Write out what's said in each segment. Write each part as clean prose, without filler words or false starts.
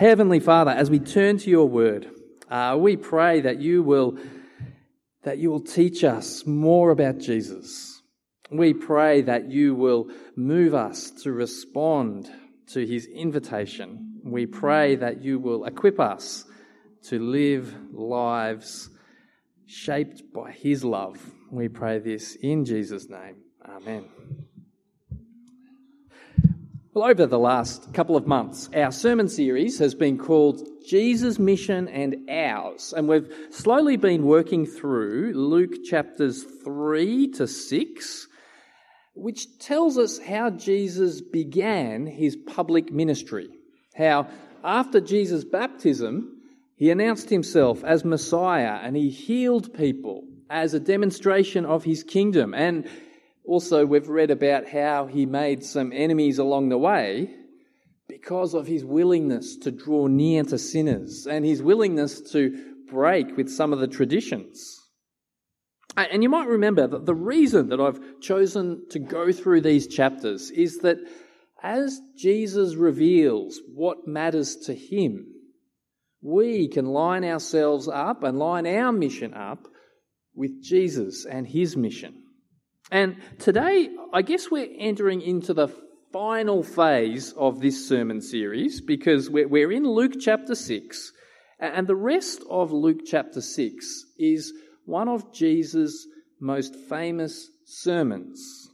Heavenly Father, as we turn to your word, we pray that you will teach us more about Jesus. We pray that you will move us to respond to his invitation. We pray that you will equip us to live lives shaped by his love. We pray this in Jesus' name. Amen. Well, over the last couple of months, our sermon series has been called Jesus' Mission and Ours, and we've slowly been working through Luke chapters 3 to 6, which tells us how Jesus began his public ministry, how after Jesus' baptism, he announced himself as Messiah and he healed people as a demonstration of his kingdom. And also we've read about how he made some enemies along the way because of his willingness to draw near to sinners and his willingness to break with some of the traditions. And you might remember that the reason that I've chosen to go through these chapters is that as Jesus reveals what matters to him, we can line ourselves up and line our mission up with Jesus and his mission. And today, I guess we're entering into the final phase of this sermon series because we're in Luke chapter 6, and the rest of Luke chapter 6 is one of Jesus' most famous sermons.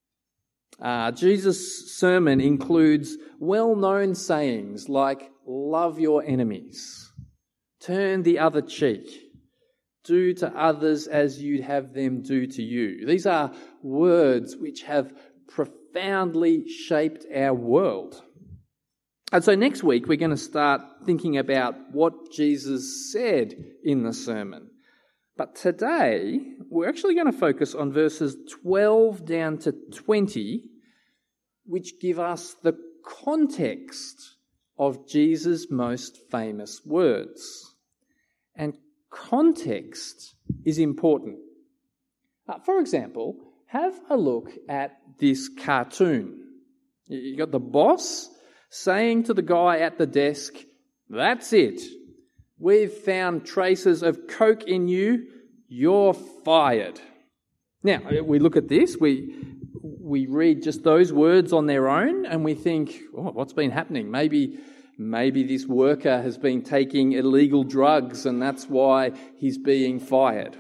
Jesus' sermon includes well-known sayings like, love your enemies, turn the other cheek, do to others as you'd have them do to you. These are words which have profoundly shaped our world. And so next week we're going to start thinking about what Jesus said in the sermon. But today we're actually going to focus on verses 12 down to 20, which give us the context of Jesus' most famous words. And context is important. For example, have a look at this cartoon. You got the boss saying to the guy at the desk, "That's it. We've found traces of coke in you. You're fired." Now, we look at this, we read just those words on their own and we think, oh, what's been happening? Maybe this worker has been taking illegal drugs and that's why he's being fired.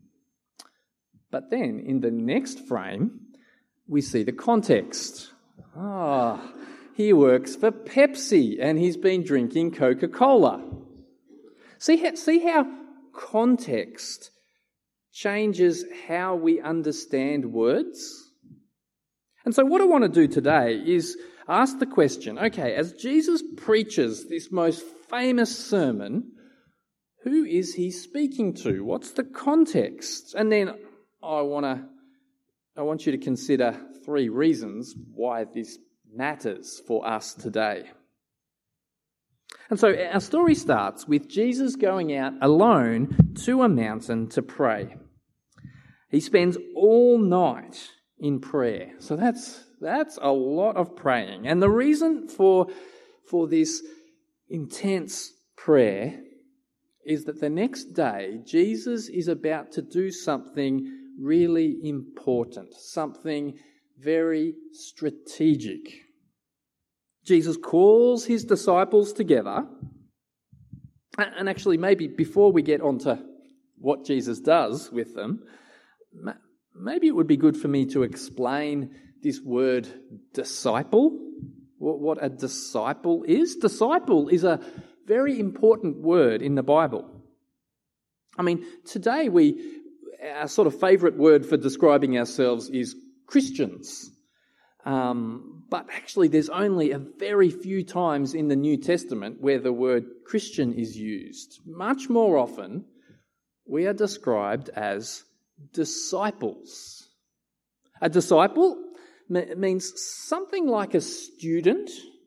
But then in the next frame, we see the context. He works for Pepsi and he's been drinking Coca-Cola. See how context changes how we understand words? And so what I want to do today is ask the question, okay, as Jesus preaches this most famous sermon, who is he speaking to? What's the context? And then I want you to consider 3 reasons why this matters for us today. And so our story starts with Jesus going out alone to a mountain to pray. He spends all night in prayer. So that's a lot of praying. And the reason for this intense prayer is that the next day Jesus is about to do something really important, something very strategic. Jesus calls his disciples together, and actually maybe before we get on to what Jesus does with them, maybe it would be good for me to explain this word disciple, what a disciple is. Disciple is a very important word in the Bible. I mean, today our sort of favourite word for describing ourselves is Christians. But actually there's only a very few times in the New Testament where the word Christian is used. Much more often, we are described as disciples. A disciple means something like a student,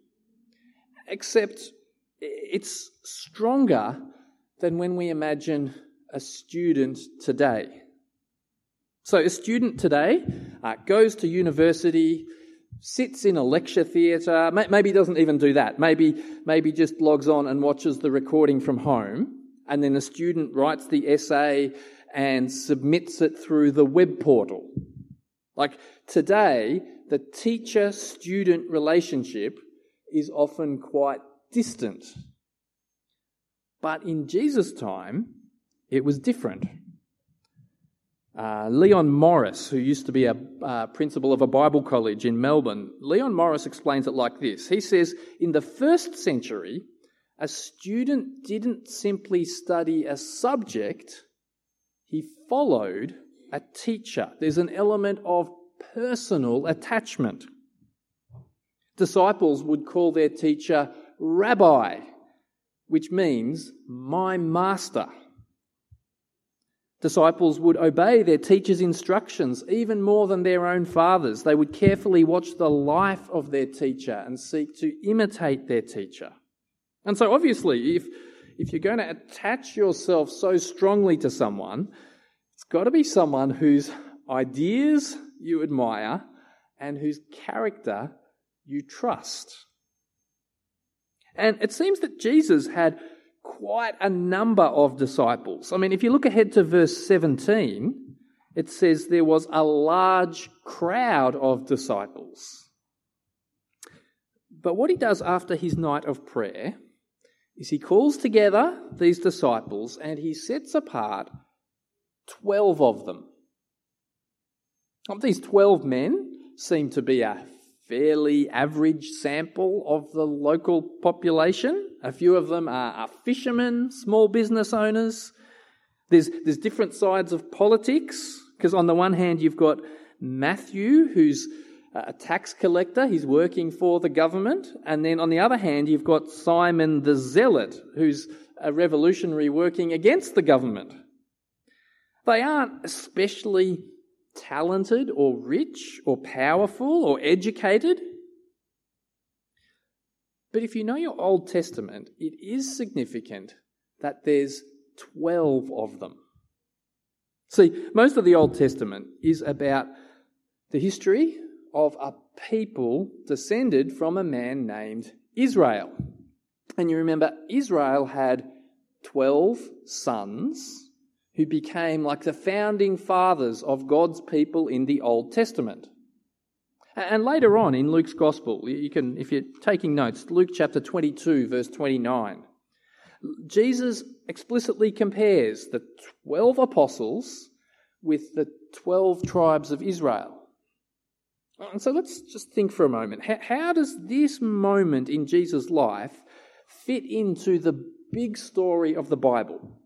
except it's stronger than when we imagine a student today. So a student today goes to university, sits in a lecture theatre, maybe doesn't even do that, maybe just logs on and watches the recording from home, and then a student writes the essay and submits it through the web portal. Like today, the teacher-student relationship is often quite distant. But in Jesus' time, it was different. Leon Morris, who used to be a principal of a Bible college in Melbourne, Leon Morris explains it like this. He says, in the first century, a student didn't simply study a subject, he followed a teacher. There's an element of personal attachment. Disciples would call their teacher rabbi, which means my master. Disciples would obey their teacher's instructions even more than their own fathers. They would carefully watch the life of their teacher and seek to imitate their teacher. And so obviously, if you're going to attach yourself so strongly to someone, it's got to be someone whose ideas you admire and whose character you trust. And it seems that Jesus had quite a number of disciples. I mean, if you look ahead to verse 17, it says there was a large crowd of disciples. But what he does after his night of prayer is he calls together these disciples and he sets apart 12 of them. These 12 men seem to be a fairly average sample of the local population. A few of them are fishermen, small business owners. There's different sides of politics, because on the one hand you've got Matthew, who's a tax collector, he's working for the government, and then on the other hand you've got Simon the Zealot, who's a revolutionary working against the government. They aren't especially talented or rich or powerful or educated. But if you know your Old Testament, it is significant that there's 12 of them. See, most of the Old Testament is about the history of a people descended from a man named Israel. And you remember, Israel had 12 sons who became like the founding fathers of God's people in the Old Testament. And later on in Luke's Gospel, you can, if you're taking notes, Luke chapter 22, verse 29, Jesus explicitly compares the 12 apostles with the 12 tribes of Israel. And so let's just think for a moment. How does this moment in Jesus' life fit into the big story of the Bible?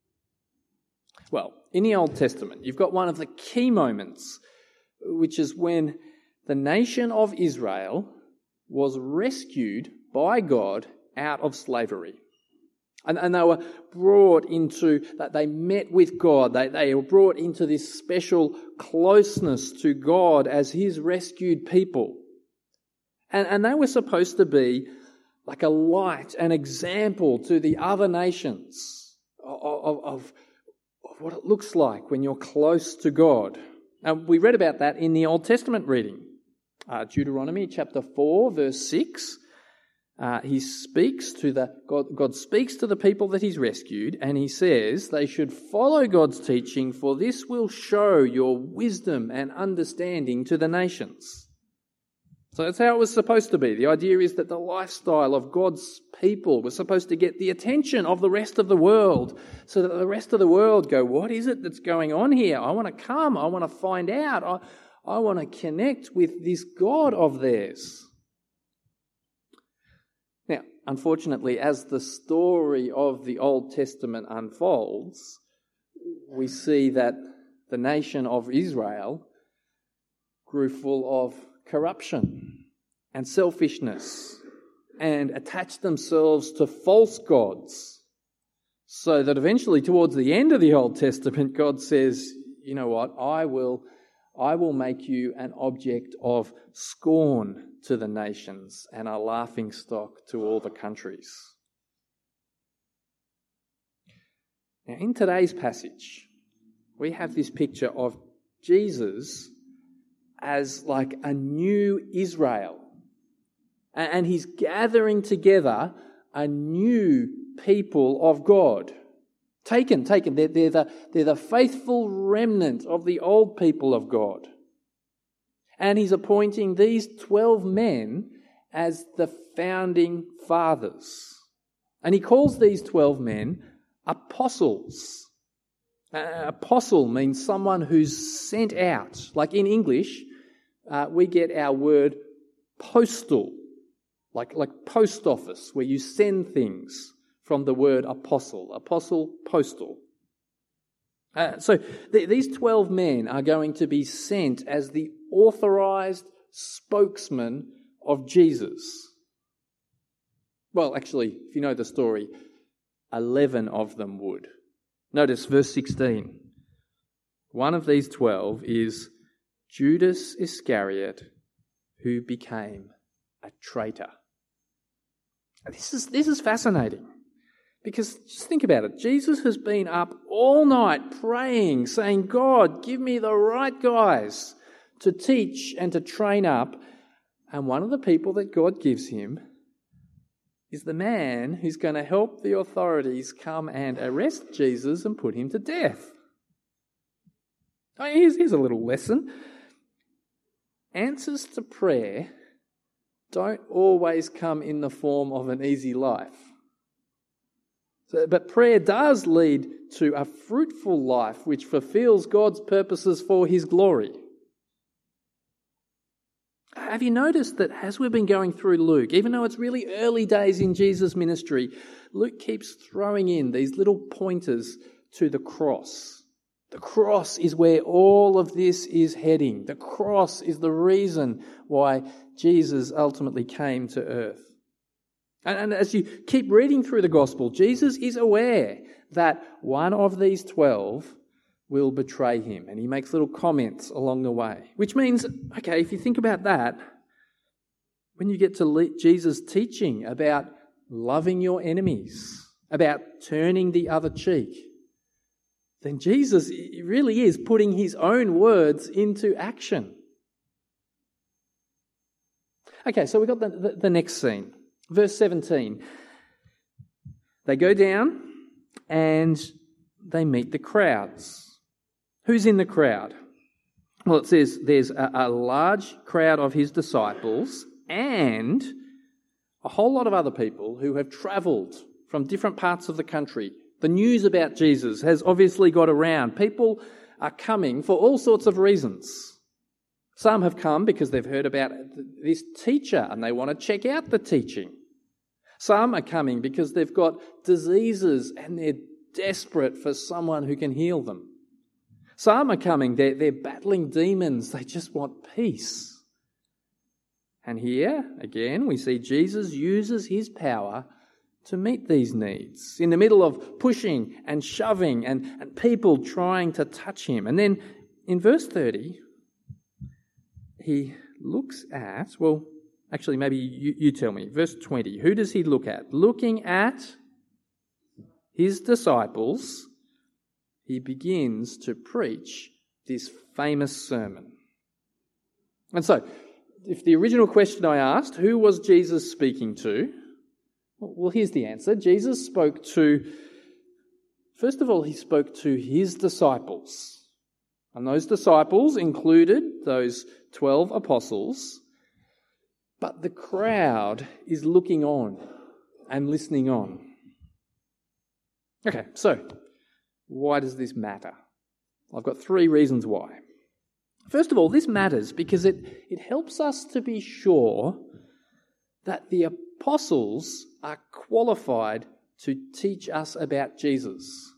Well, in the Old Testament, you've got one of the key moments, which is when the nation of Israel was rescued by God out of slavery. And they were brought into, that they met with God. They were brought into this special closeness to God as His rescued people. And they were supposed to be like a light, an example to the other nations of what it looks like when you're close to God. And we read about that in the Old Testament reading. Deuteronomy chapter 4, verse 6. God speaks to the people that He's rescued, and He says they should follow God's teaching, for this will show your wisdom and understanding to the nations. So that's how it was supposed to be. The idea is that the lifestyle of God's people was supposed to get the attention of the rest of the world, so that the rest of the world go, what is it that's going on here? I want to come. I want to find out. I want to connect with this God of theirs. Now, unfortunately, as the story of the Old Testament unfolds, we see that the nation of Israel grew full of corruption and selfishness and attached themselves to false gods, so that eventually towards the end of the Old Testament, God says, you know what, I will make you an object of scorn to the nations and a laughingstock to all the countries. Now, in today's passage, we have this picture of Jesus as like a new Israel. And he's gathering together a new people of God. Taken. They're the faithful remnant of the old people of God. And he's appointing these 12 men as the founding fathers. And he calls these 12 men apostles. Apostle means someone who's sent out. Like in English, we get our word postal, like post office, where you send things from the word apostle. Apostle, postal. So these 12 men are going to be sent as the authorized spokesman of Jesus. Well, actually, if you know the story, 11 of them would. Notice verse 16. One of these 12 is Judas Iscariot, who became a traitor. This is fascinating, because just think about it. Jesus has been up all night praying, saying, God, give me the right guys to teach and to train up. And one of the people that God gives him is the man who's going to help the authorities come and arrest Jesus and put him to death. Here's a little lesson. Answers to prayer don't always come in the form of an easy life. But prayer does lead to a fruitful life which fulfills God's purposes for his glory. Have you noticed that as we've been going through Luke, even though it's really early days in Jesus' ministry, Luke keeps throwing in these little pointers to the cross. The cross is where all of this is heading. The cross is the reason why Jesus ultimately came to earth. And as you keep reading through the gospel, Jesus is aware that one of these 12 will betray him. And he makes little comments along the way. Which means, okay, if you think about that, when you get to Jesus teaching about loving your enemies, about turning the other cheek, then Jesus really is putting his own words into action. Okay, so we've got the next scene. Verse 17. They go down and they meet the crowds. Who's in the crowd? Well, it says there's a large crowd of his disciples and a whole lot of other people who have travelled from different parts of the country. The news about Jesus has obviously got around. People are coming for all sorts of reasons. Some have come because they've heard about this teacher and they want to check out the teaching. Some are coming because they've got diseases and they're desperate for someone who can heal them. Some are coming, they're battling demons, they just want peace. And here, again, we see Jesus uses his power to meet these needs in the middle of pushing and shoving and people trying to touch him. And then in verse 30, he looks at, well, actually maybe you tell me, verse 20, who does he look at? Looking at his disciples, he begins to preach this famous sermon. And so, if the original question I asked, who was Jesus speaking to? Well, here's the answer. Jesus spoke to, first of all, he spoke to his disciples. And those disciples included those 12 apostles. But the crowd is looking on and listening on. Okay, so why does this matter? I've got 3 reasons why. First of all, this matters because it helps us to be sure that the apostles are qualified to teach us about Jesus.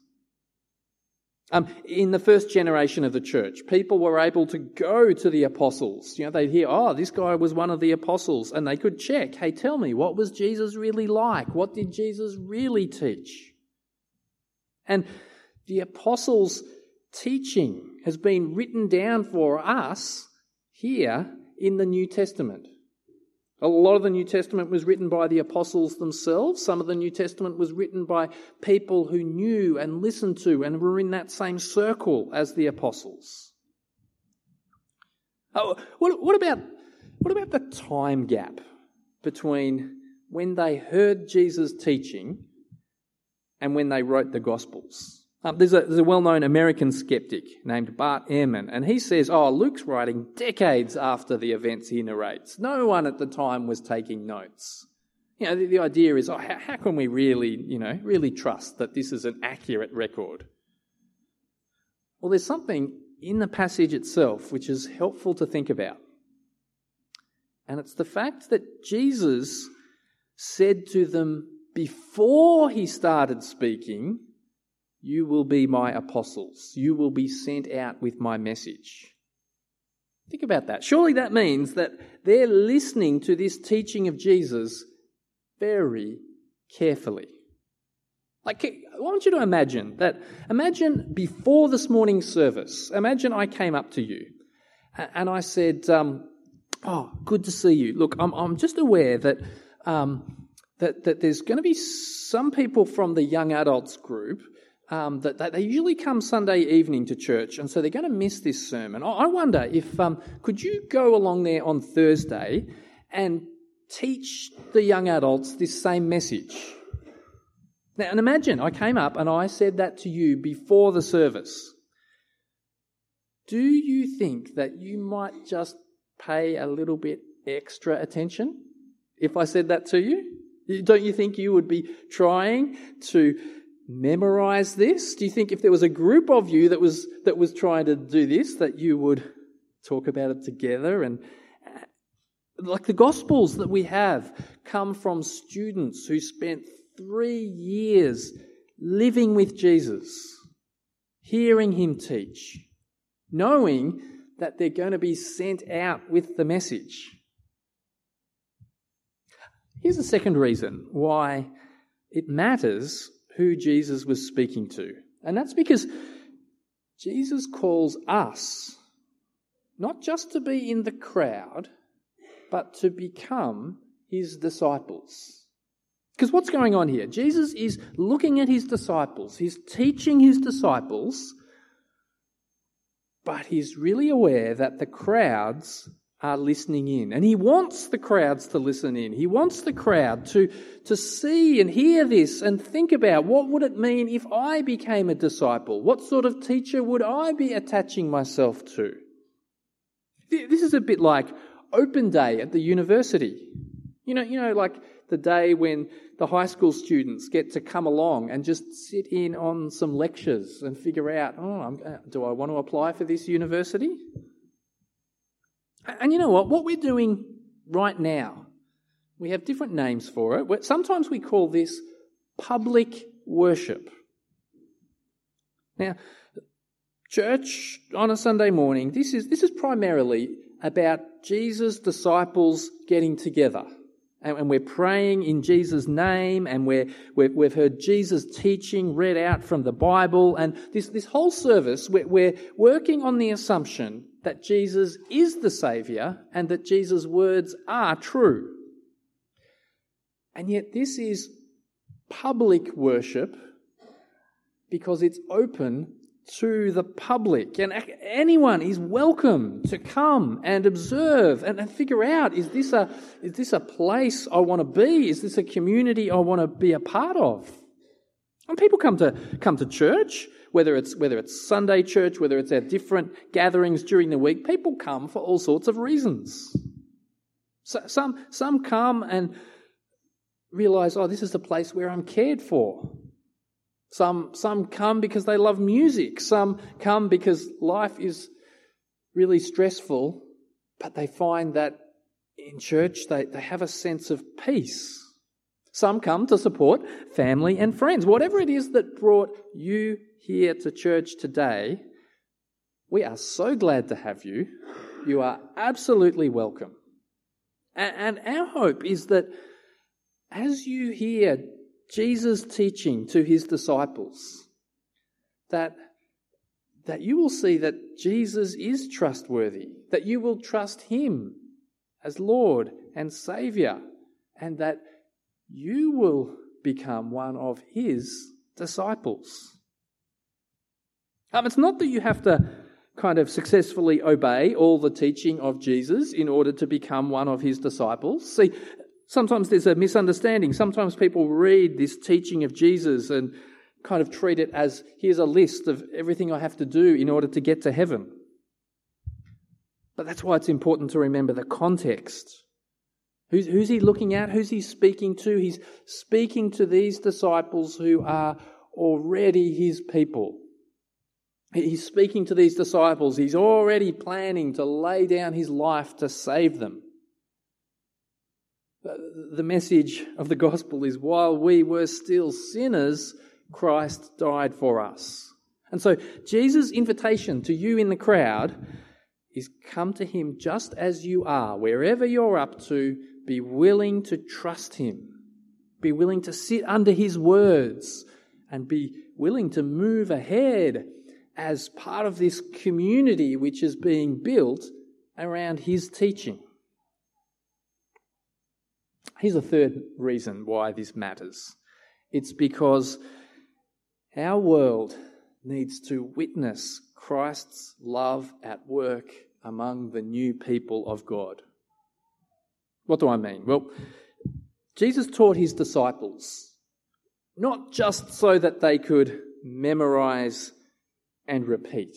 In the first generation of the church, people were able to go to the apostles. They'd hear, this guy was one of the apostles, and they could check, hey, tell me, what was Jesus really like? What did Jesus really teach? And the apostles' teaching has been written down for us here in the New Testament. A lot of the New Testament was written by the apostles themselves. Some of the New Testament was written by people who knew and listened to and were in that same circle as the apostles. Oh, what about the time gap between when they heard Jesus teaching and when they wrote the Gospels? There's a well-known American skeptic named Bart Ehrman, and he says, Luke's writing decades after the events he narrates. No one at the time was taking notes. The idea is, how can we really trust that this is an accurate record? Well, there's something in the passage itself which is helpful to think about. And it's the fact that Jesus said to them before he started speaking, "You will be my apostles. You will be sent out with my message." Think about that. Surely that means that they're listening to this teaching of Jesus very carefully. I want you to imagine before this morning's service, imagine I came up to you and I said, good to see you. Look, I'm just aware that there's going to be some people from the young adults group that they usually come Sunday evening to church, and so they're going to miss this sermon. I wonder if could you go along there on Thursday and teach the young adults this same message? Now, and imagine I came up and I said that to you before the service. Do you think that you might just pay a little bit extra attention if I said that to you? Don't you think you would be trying to memorize this? Do you think if there was a group of you that was trying to do this, that you would talk about it together? And like the Gospels that we have come from students who spent 3 years living with Jesus, hearing him teach, knowing that they're going to be sent out with the message. Here's a second reason why it matters who Jesus was speaking to. And that's because Jesus calls us not just to be in the crowd, but to become his disciples. Because what's going on here? Jesus is looking at his disciples. He's teaching his disciples, but he's really aware that the crowds are listening in. And he wants the crowds to listen in. He wants the crowd to see and hear this and think about, what would it mean if I became a disciple? What sort of teacher would I be attaching myself to? This is a bit like open day at the university. You know, like the day when the high school students get to come along and just sit in on some lectures and figure out, do I want to apply for this university? And you know what we're doing right now, we have different names for it. Sometimes we call this public worship. Now, church on a Sunday morning, this is primarily about Jesus' disciples getting together. And we're praying in Jesus' name, and we've heard Jesus' teaching read out from the Bible. And this whole service, we're working on the assumption that Jesus is the Saviour and that Jesus' words are true. And yet this is public worship because it's open to the public, and anyone is welcome to come and observe and figure out, is this a place I want to be? Is this a community I want to be a part of? And people come to church, whether it's Sunday church, whether it's our different gatherings during the week. People come for all sorts of reasons. So, some come and realise, this is the place where I'm cared for. Some come because they love music. Some come because life is really stressful, but they find that in church they have a sense of peace. Some come to support family and friends. Whatever it is that brought you here to church today, we are so glad to have you. You are absolutely welcome. And our hope is that as you hear Jesus' teaching to his disciples, that you will see that Jesus is trustworthy, that you will trust him as Lord and Saviour, and that you will become one of his disciples. It's not that you have to kind of successfully obey all the teaching of Jesus in order to become one of his disciples. See, sometimes there's a misunderstanding. Sometimes people read this teaching of Jesus and kind of treat it as, here's a list of everything I have to do in order to get to heaven. But that's why it's important to remember the context. Who's he looking at? Who's he speaking to? He's speaking to these disciples who are already his people. He's speaking to these disciples. He's already planning to lay down his life to save them. The message of the gospel is, while we were still sinners, Christ died for us. And so Jesus' invitation to you in the crowd is, come to him just as you are, wherever you're up to. Be willing to trust him. Be willing to sit under his words and be willing to move ahead as part of this community which is being built around his teaching. Here's a third reason why this matters. It's because our world needs to witness Christ's love at work among the new people of God. What do I mean? Well, Jesus taught his disciples not just so that they could memorize and repeat.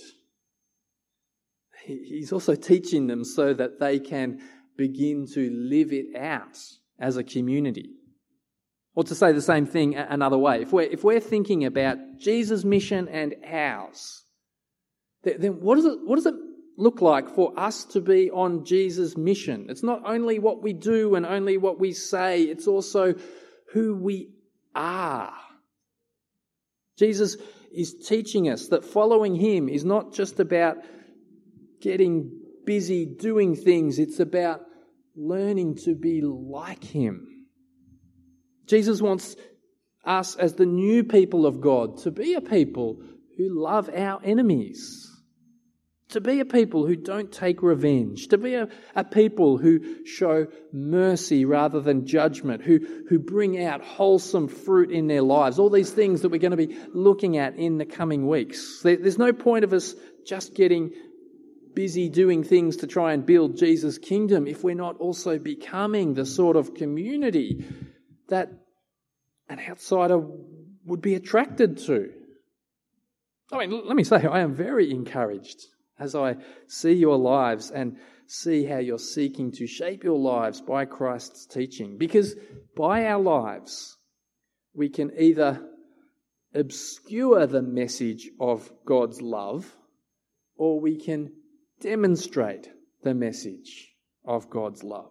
He's also teaching them so that they can begin to live it out as a community. Or to say the same thing another way, if we're thinking about Jesus' mission and ours, then what does it look like for us to be on Jesus' mission? It's not only what we do and only what we say, it's also who we are. Jesus is teaching us that following him is not just about getting busy doing things, it's about learning to be like him. Jesus wants us as the new people of God to be a people who love our enemies, to be a people who don't take revenge, to be a people who show mercy rather than judgment, who bring out wholesome fruit in their lives, all these things that we're going to be looking at in the coming weeks. There's no point of us just getting busy doing things to try and build Jesus' kingdom if we're not also becoming the sort of community that an outsider would be attracted to. I mean, let me say, I am very encouraged as I see your lives and see how you're seeking to shape your lives by Christ's teaching. Because by our lives, we can either obscure the message of God's love, or we can demonstrate the message of God's love.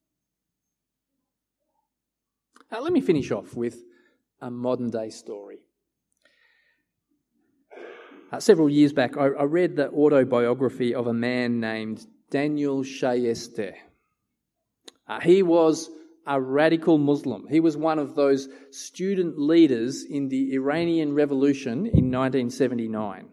Now, let me finish off with a modern day story. Several years back, I read the autobiography of a man named Daniel Shayeste. He was a radical Muslim. He was one of those student leaders in the Iranian Revolution in 1979.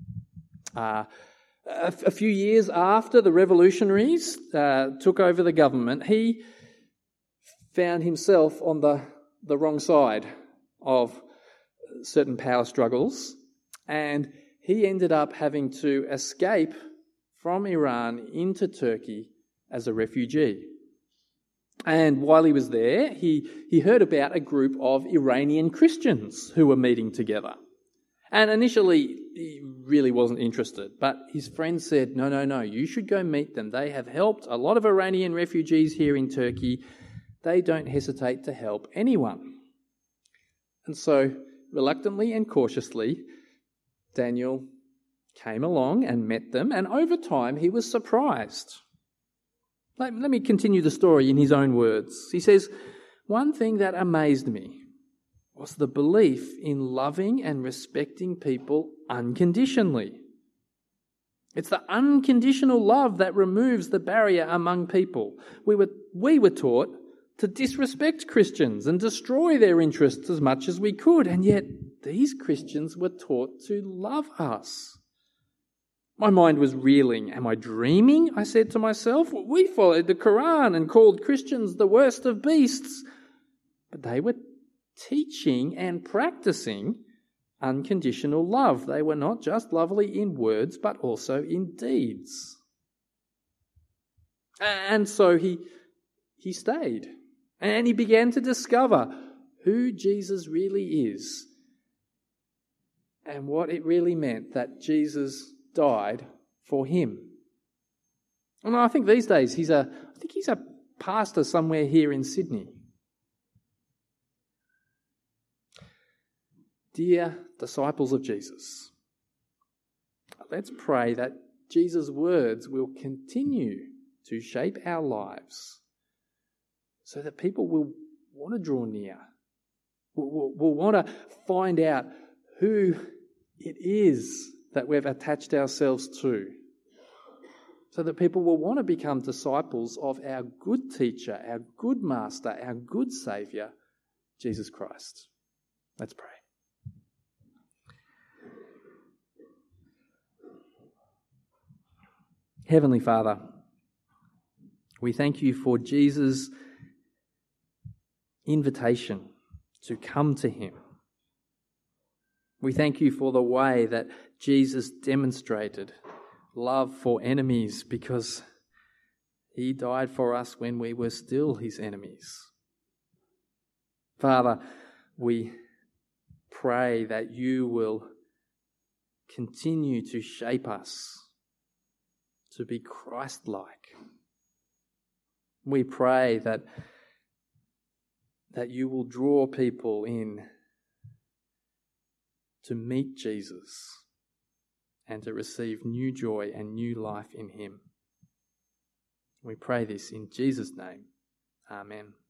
A few years after the revolutionaries took over the government, he found himself on the wrong side of certain power struggles, and he ended up having to escape from Iran into Turkey as a refugee. And while he was there, he heard about a group of Iranian Christians who were meeting together. And initially, he really wasn't interested, but his friend said, no, you should go meet them. They have helped a lot of Iranian refugees here in Turkey. They don't hesitate to help anyone. And so, reluctantly and cautiously, Daniel came along and met them, and over time he was surprised. Let me continue the story in his own words. He says, "One thing that amazed me was the belief in loving and respecting people unconditionally. It's the unconditional love that removes the barrier among people. We were taught to disrespect Christians and destroy their interests as much as we could, and yet these Christians were taught to love us. My mind was reeling. Am I dreaming? I said to myself. We followed the Quran and called Christians the worst of beasts, but they were teaching and practicing unconditional love. They were not just lovely in words, but also in deeds. And so he stayed, and he began to discover who Jesus really is and what it really meant that Jesus died for him. And I think these days he's a pastor somewhere here in Sydney. Dear disciples of Jesus, let's pray that Jesus' words will continue to shape our lives so that people will want to draw near, will want to find out who it is that we've attached ourselves to, so that people will want to become disciples of our good teacher, our good master, our good Saviour, Jesus Christ. Let's pray. Heavenly Father, we thank you for Jesus' invitation to come to him. We thank you for the way that Jesus demonstrated love for enemies because he died for us when we were still his enemies. Father, we pray that you will continue to shape us to be Christ-like. We pray that you will draw people in to meet Jesus and to receive new joy and new life in him. We pray this in Jesus' name. Amen.